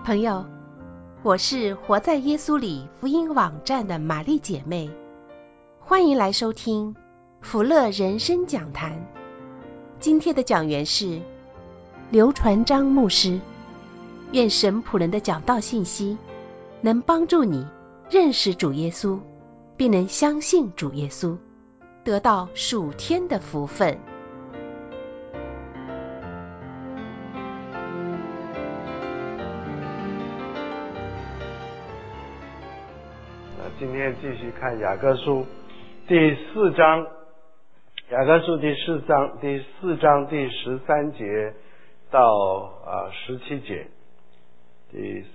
朋友，我是活在耶稣里福音网站的玛丽姐妹，欢迎来收听福乐人生讲坛。今天的讲员是刘传章牧师。愿神仆人的讲道信息能帮助你认识主耶稣，并能相信主耶稣，得到属天的福分。 今天继续看雅各书第4章，雅各书第4章第13节到17节，第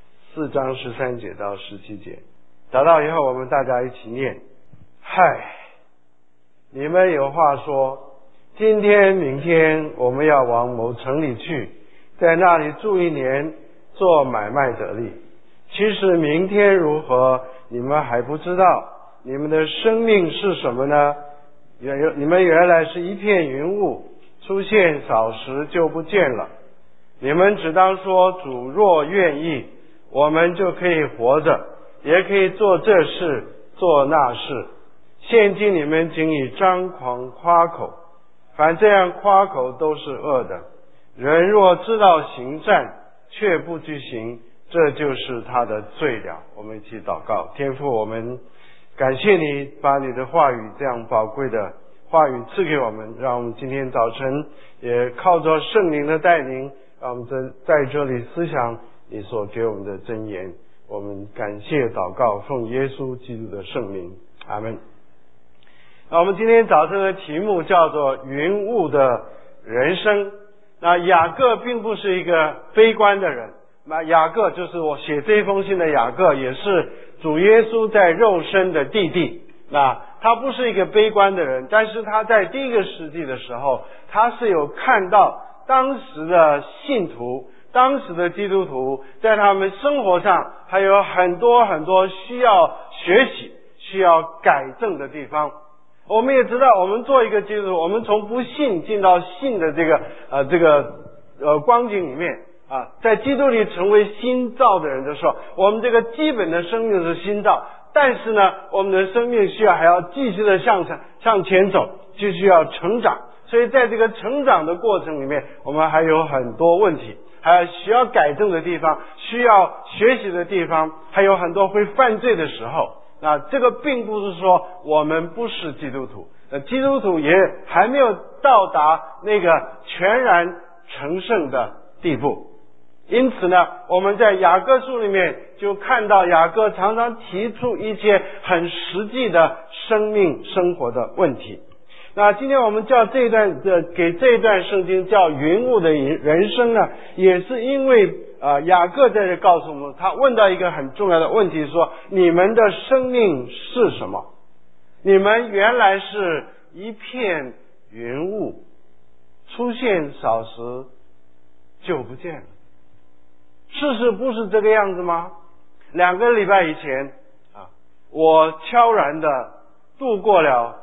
4章13节到17节。找到以后我们大家一起念。嗨，你们有话说，今天明天我们要往某城里去，在那里住1年，做买卖得利。其实明天如何，你们还不知道。你们的生命是什么呢？你们原来是一片云雾，出现少时就不见了。你们只当说，主若愿意，我们就可以活着，也可以做这事做那事。现今你们仅以张狂夸口，凡这样夸口都是恶的。人若知道行善，却不去行，这就是他的罪了。我们一起祷告。天父，我们感谢你把你的话语这样宝贵的话语赐给我们，让我们今天早晨也靠着圣灵的带领，让我们在这里思想你所给我们的真言。我们感谢祷告，奉耶稣基督的圣名，阿们。那我们今天早晨的题目叫做云雾的人生。那雅各并不是一个悲观的人，那雅各就是我写这封信的雅各，也是主耶稣在肉身的弟弟。那他不是一个悲观的人，但是他在第1个世纪的时候，他是有看到当时的信徒，当时的基督徒在他们生活上还有很多很多需要学习需要改正的地方。我们也知道，我们做一个基督徒，我们从不信进到信的这个光景里面在基督里成为新造的人的时候，我们这个基本的生命是新造，但是呢，我们的生命还要继续的向前走，继续要成长。所以在这个成长的过程里面，我们还有很多问题，还有需要改正的地方，需要学习的地方，还有很多会犯罪的时候。那这个并不是说我们不是基督徒，基督徒也还没有到达那个全然成圣的地步。因此呢，我们在雅各书里面就看到雅各常常提出一些很实际的生命生活的问题。那今天我们叫给这一段圣经叫云雾的人生呢，也是因为雅各在这告诉我们，他问到一个很重要的问题，说你们的生命是什么？你们原来是一片云雾，出现少时就不见了。事实不是这个样子吗？2个礼拜以前我悄然的度过了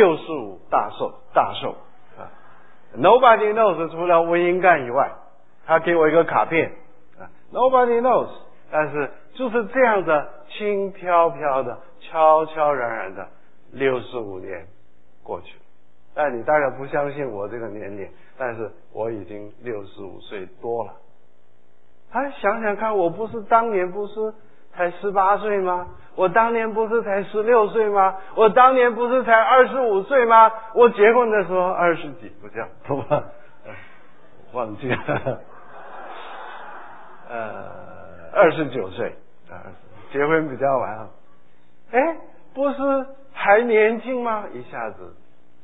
65大寿Nobody knows， 除了温英干以外，他给我一个卡片Nobody knows， 但是就是这样的轻飘飘的悄悄然然的65年过去了。但你大概不相信我这个年龄，但是我已经65岁多了。想想看，我当年不是才18岁吗？我当年不是才16岁吗？我当年不是才25岁吗？我结婚的时候20几，不这样，忘记了，29岁，结婚比较晚。不是还年轻吗？一下子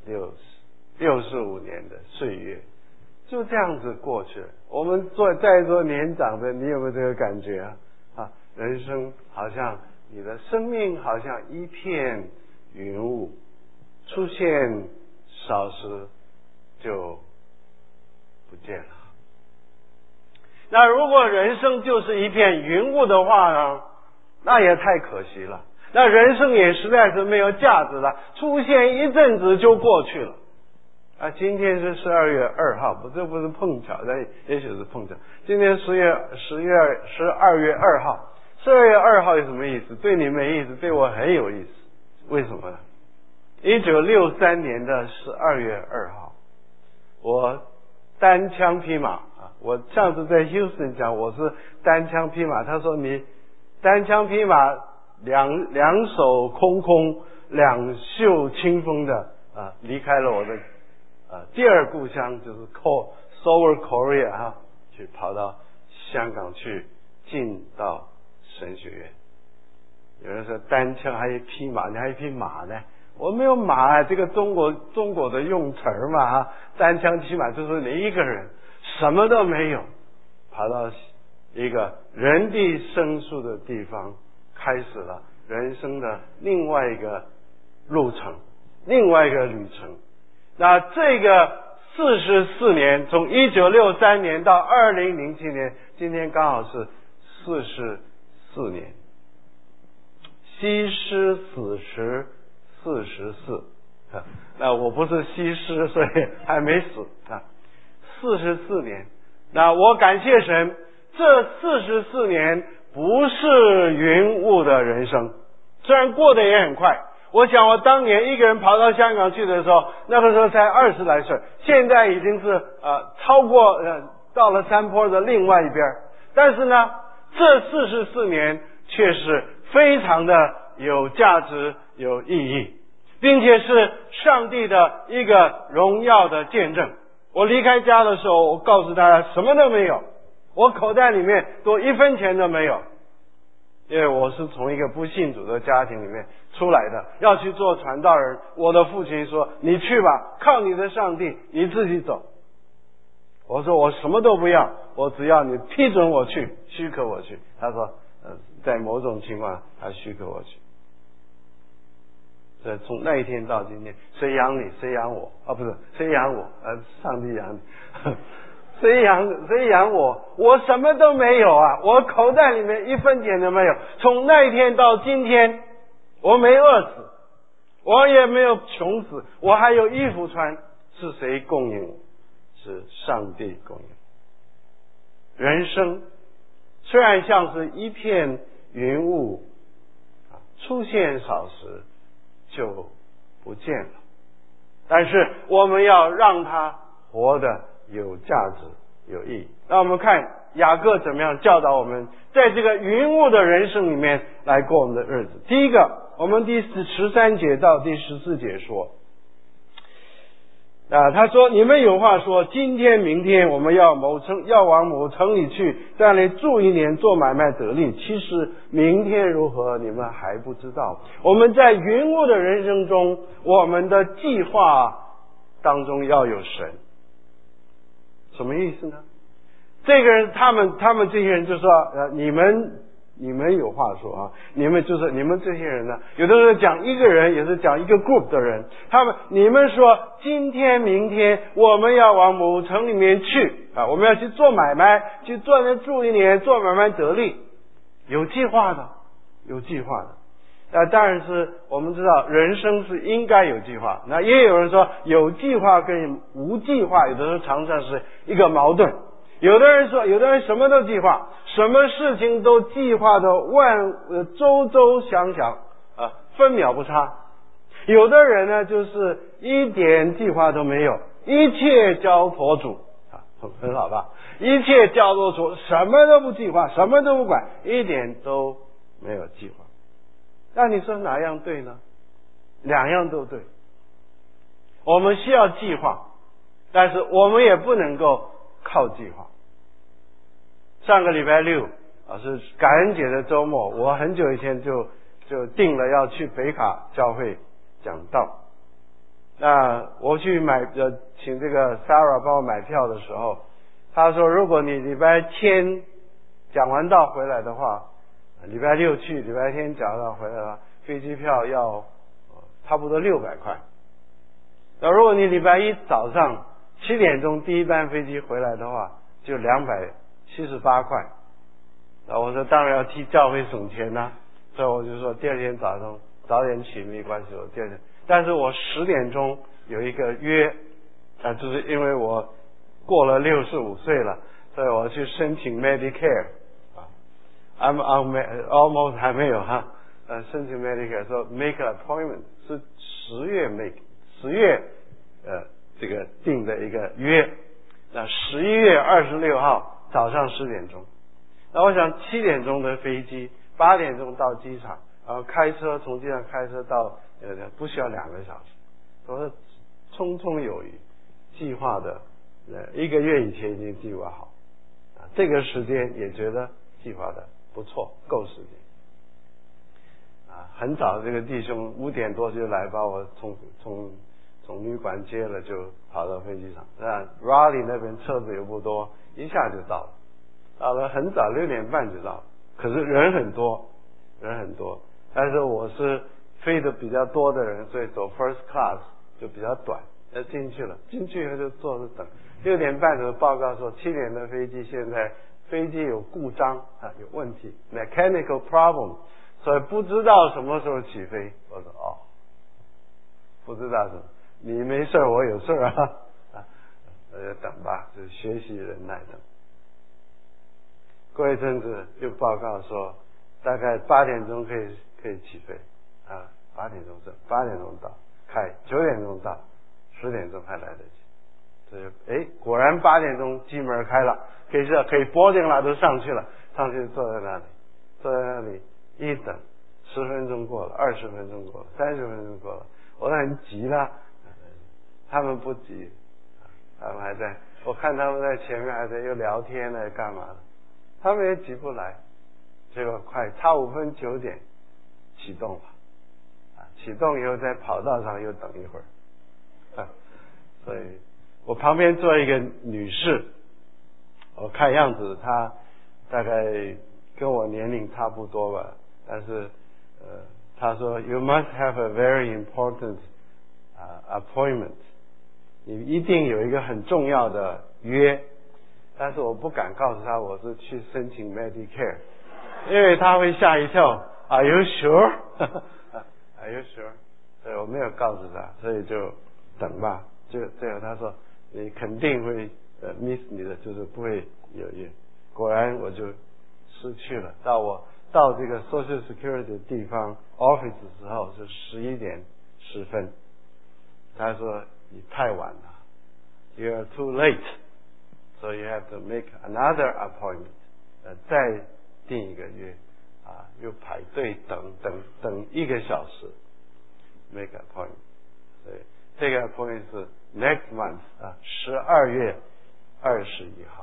65年的岁月就这样子过去了。我们在座年长的，你有没有这个感觉人生好像你的生命好像一片云雾，出现少时就不见了。那如果人生就是一片云雾的话呢，那也太可惜了，那人生也实在是没有价值了，出现一阵子就过去了。 今天是12月2号，这不是碰巧，但也许是碰巧。今天12月2号，12月2号有什么意思？对你没意思，对我很有意思。为什么呢？1963年的12月2号，我单枪匹马啊！我上次在 Houston 讲我是单枪匹马，他说你单枪匹马，两手空空，两袖清风的离开了我的第二故乡，就是 Seoul Korea 去跑到香港去进到神学院。有人说单枪还一匹马，你还一匹马呢？我没有马，这个中国的用词嘛单枪匹马就是你一个人什么都没有，跑到一个人地生疏的地方，开始了人生的另外一个路程，另外一个旅程。那这个44年，从1963年到2007年，今天刚好是44年。西施死时44，那我不是西施，所以还没死44年。那我感谢神，这44年不是云雾的人生，虽然过得也很快。我想我当年一个人跑到香港去的时候，那个时候才20来岁，现在已经是超过到了山坡的另外一边。但是呢，这44年却是非常的有价值、有意义，并且是上帝的一个荣耀的见证。我离开家的时候，我告诉大家什么都没有，我口袋里面多1分钱都没有，因为我是从一个不信主的家庭里面出来的，要去做传道人。我的父亲说：“你去吧，靠你的上帝，你自己走。”我说：“我什么都不要，我只要你批准我去，许可我去。”他说：“在某种情况，他许可我去。”所以从那一天到今天，谁养你，谁养我？不是谁养我，上帝养你。谁养我？我什么都没有啊！我口袋里面1分钱都没有。从那一天到今天，我没饿死，我也没有穷死，我还有衣服穿。是谁供应我？是上帝供应。人生虽然像是一片云雾，出现少时就不见了，但是我们要让它活得有价值、有意义。那我们看雅各怎么样教导我们，在这个云雾的人生里面来过我们的日子。第一个，我们第13节到第14节说，他说：“你们有话说，今天明天我们要往某城里去，在那里住1年，做买卖得利。其实明天如何，你们还不知道。我们在云雾的人生中，我们的计划当中要有神。”什么意思呢？这个人，他们这些人就说：你们有话说啊！你们这些人呢，有的时候讲一个人，也是讲一个 group 的人。你们说今天明天我们要往某城里面去我们要去做买卖，去做那住1年，做买卖得利，有计划的。当然是我们知道人生是应该有计划。那也有人说有计划跟无计划，有的时候常常是一个矛盾。有的人什么都计划，什么事情都计划的周周详详分秒不差。有的人呢，就是一点计划都没有，一切交托主很好吧？一切交托主，什么都不计划，什么都不管，一点都没有计划。那你说哪样对呢？两样都对。我们需要计划，但是我们也不能够靠计划。上个礼拜六是感恩节的周末，我很久以前就定了要去北卡教会讲道。那我去请这个 Sarah 帮我买票的时候，他说如果你礼拜天讲完道回来的话，礼拜六去，礼拜天讲完道回来的话，飞机票要差不多600块。那如果你礼拜一早上7点钟第一班飞机回来的话，就278块。那我说当然要替教会省钱啊，所以我就说第二天早上早点起没关系，我第二天。但是我10点钟有一个约就是因为我过了65岁了，所以我去申请 Medicare ，I'm almost 还没有哈，申请 Medicare 说 make an appointment 是10月这个定的一个约，那11月26号早上10点钟，那我想7点钟的飞机，8点钟到机场，然后开车从机场开车到不需要2个小时，都是匆匆有余，计划的1个月以前已经计划好，这个时间也觉得计划的不错，够时间。很早这个弟兄5点多就来把我从旅馆接了，就跑到飞机场。那 Raleigh 那边车子又不多，一下就到了，到了很早6点半就到了，可是人很多。但是我是飞的比较多的人，所以走 first class 就比较短，进去了，进去以后就坐着等。6点半的报告说7点的飞机现在飞机有故障有问题 ，mechanical problem。所以不知道什么时候起飞，我说不知道什么，你没事我有事就等吧，就学习忍耐等。过一阵子就报告说，大概8点钟可以起飞8点钟到，开9点钟到，10点钟还来得及。所以果然8点钟机门开了，可以 boarding 了，都上去了，上去坐在那里。一等10分钟过了，20分钟过了，30分钟过了，我很急了，他们不急，他们还在，我看他们在前面还在又聊天呢，干嘛的，他们也急不来，结果差5分9点启动了，启动以后在跑道上又等一会儿，所以我旁边坐一个女士，我看样子她大概跟我年龄差不多吧。但是他说 You must have a very important appointment， 你一定有一个很重要的约，但是我不敢告诉他我是去申请 Medicare， 因为他会吓一跳。Are you sure？ Are you sure？ 所以我没有告诉他，所以就等吧。就最后他说你肯定会miss 你的，就是不会有约。果然我就失去了。到这个 Social Security 的地方 office 的时候是11点10分，他说你太晚了 ，You are too late， so you have to make another appointment， 再订一个约又排队等1个小时 make appointment， 所以这个 appointment 是 next month 12月21号。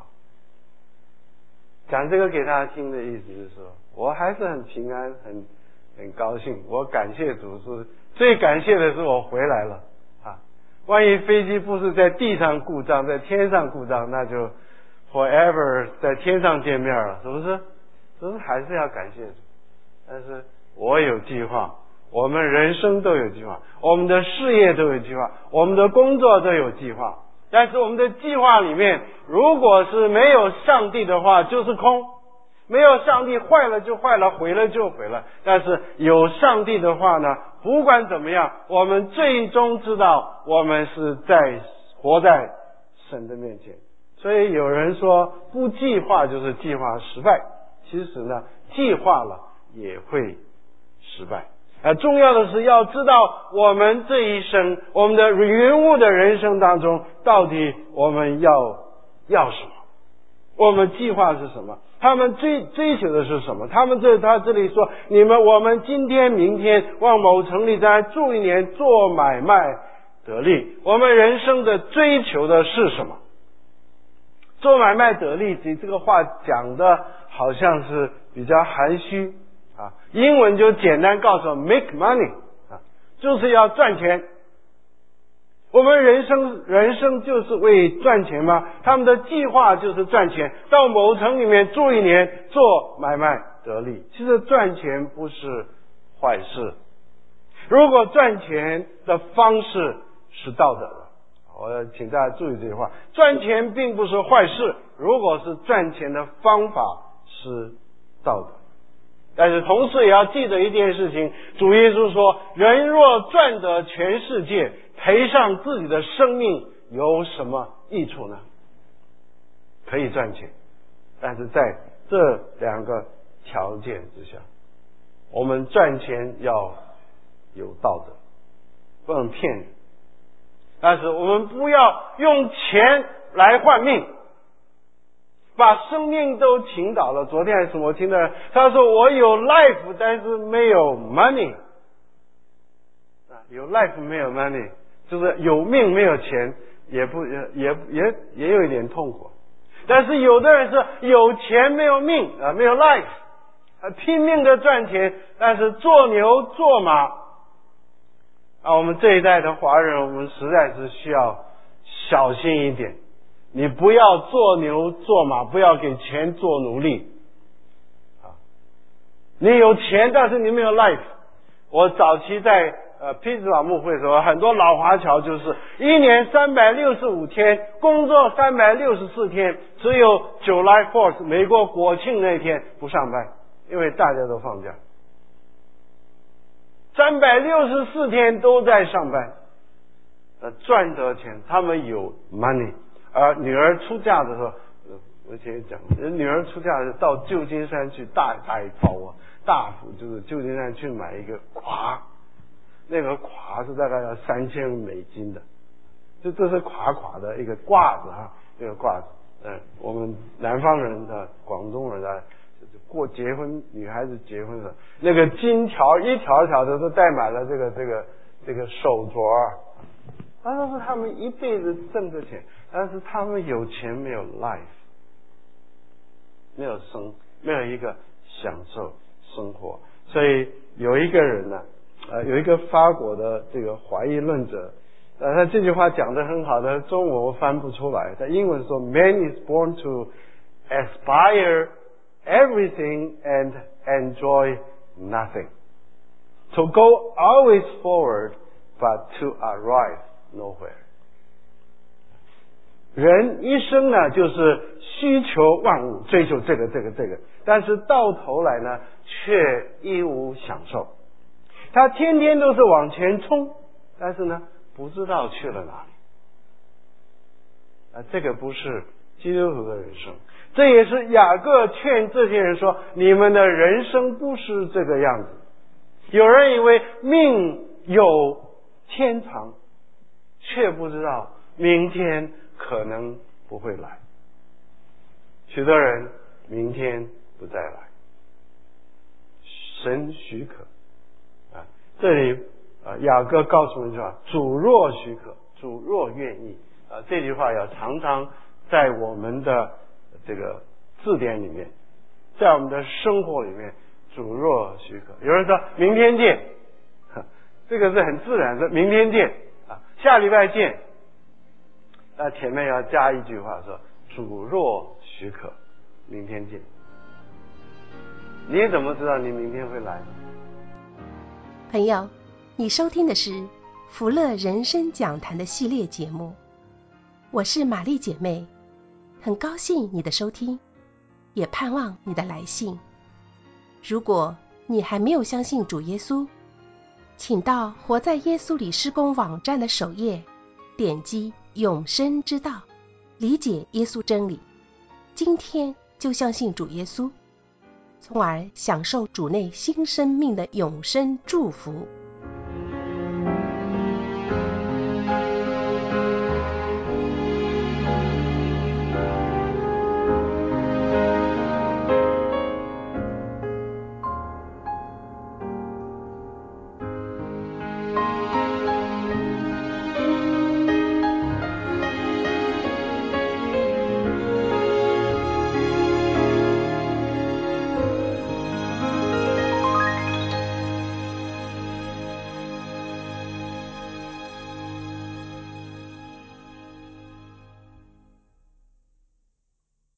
讲这个给大家听的意思是说，我还是很平安，很高兴。我感谢主，是最感谢的是我回来了万一飞机不是在地上故障，在天上故障，那就 forever 在天上见面了，是不是？所以还是要感谢主。但是我有计划，我们人生都有计划，我们的事业都有计划，我们的工作都有计划。但是我们的计划里面，如果是没有上帝的话，就是空。没有上帝，坏了就坏了，毁了就毁了。但是有上帝的话呢，不管怎么样，我们最终知道我们是活在神的面前。所以有人说不计划就是计划失败，其实呢，计划了也会失败。重要的是要知道我们这一生，我们的云雾的人生当中，到底我们要什么？我们计划是什么？他们追求的是什么？他这里说，我们今天明天往某城里再住1年，做买卖得利。我们人生的追求的是什么？做买卖得利，这个话讲的好像是比较含虚英文就简单告诉我 make money 就是要赚钱。我们人生就是为赚钱吗？他们的计划就是赚钱，到某城里面住1年，做买卖得利。其实赚钱不是坏事，如果赚钱的方式是道德的，我要请大家注意这句话，赚钱并不是坏事，如果是赚钱的方法是道德。但是同时也要记得一件事情，主耶稣说，人若赚得全世界，赔上自己的生命， 有什么益处呢？可以赚钱，但是在这2个条件之下，我们赚钱要有道德，不能骗人。但是我们不要用钱来换命，把生命都倾倒了。昨天还是我听的，他说我有 life 但是没有 money， 有 life 没有 money， 就是有命没有钱，也有一点痛苦。但是有的人是有钱没有命没有 life， 拼命的赚钱，但是做牛做马我们这一代的华人，我们实在是需要小心一点。你不要做牛做马，不要给钱做奴隶你有钱，但是你没有 life。 我早期在匹兹堡牧会的时候，很多老华侨就是1年365天工作364天，只有 July 4th 美国国庆那天不上班，因为大家都放假，364天都在上班赚得钱，他们有 money。 而女儿出嫁的时候，我以前讲，女儿出嫁的时候到旧金山去大一包大幅就是旧金山去买一个褂，那个褂是大概要$3000的，这是垮的一个褂子这个褂子。我们南方人的广东人过结婚，女孩子结婚的那个金条一条一条的都带满了这个手镯，那都是他们一辈子挣的钱，但是他们有钱没有 life， 没有一个享受生活。所以有一个人呢有一个法国的这个怀疑论者，他这句话讲得很好的，中文我翻不出来，在英文说 Man is born to aspire everything and enjoy nothing, to go always forward but to arrive nowhere。 人一生呢就是需求万物，追求这个，但是到头来呢却一无享受。他天天都是往前冲，但是呢不知道去了哪里这个不是基督徒的人生。这也是雅各劝这些人说，你们的人生不是这个样子。有人以为命有天长，却不知道明天可能不会来。许多人明天不再来，神许可这里雅各告诉我们说，主若许可，主若愿意这句话要常常在我们的这个字典里面，在我们的生活里面，主若许可。有人说明天见，这个是很自然的，明天见下礼拜见。那前面要加一句话说，主若许可，明天见。你怎么知道你明天会来？ 朋友，你收听的是福乐人生讲坛的系列节目，我是玛丽姐妹，很高兴你的收听，也盼望你的来信。如果你还没有相信主耶稣，请到活在耶稣里施工网站的首页，点击永生之道，理解耶稣真理，今天就相信主耶稣，从而享受主内新生命的永生祝福。